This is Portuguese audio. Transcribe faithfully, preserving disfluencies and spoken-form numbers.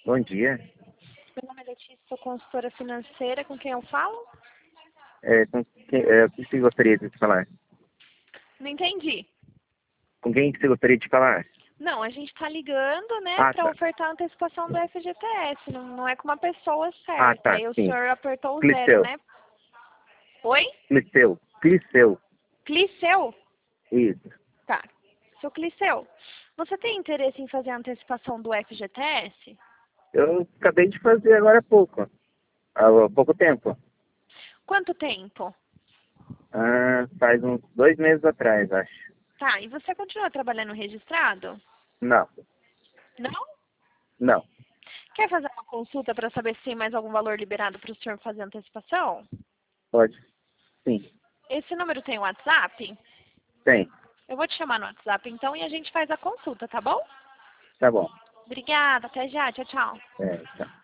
Bom dia. Meu nome é Letícia, sou consultora financeira. Com quem eu falo? É, com quem, é, o que você gostaria de falar? Não entendi. Com quem que você gostaria de falar? Não, a gente está ligando, né, Ah, para tá. ofertar a antecipação do F G T S. Não, não é com uma pessoa Ah, certa. tá, Aí o sim. senhor apertou o zero, Cliceu. né? Oi? Cliceu. Cliceu. Cliceu? Isso. Tá. Seu Cliceu, você tem interesse em fazer a antecipação do F G T S? Eu acabei de fazer agora há pouco. Há pouco tempo. Quanto tempo? Ah, faz uns dois meses atrás, acho. Tá, e você continua trabalhando registrado? Não. Não? Não. Quer fazer uma consulta para saber se tem mais algum valor liberado para o senhor fazer a antecipação? Pode? Sim. Esse número tem WhatsApp? Tem. Eu vou te chamar no WhatsApp então e a gente faz a consulta, tá bom? Tá bom. Obrigada, até já, tchau, tchau. É, tá.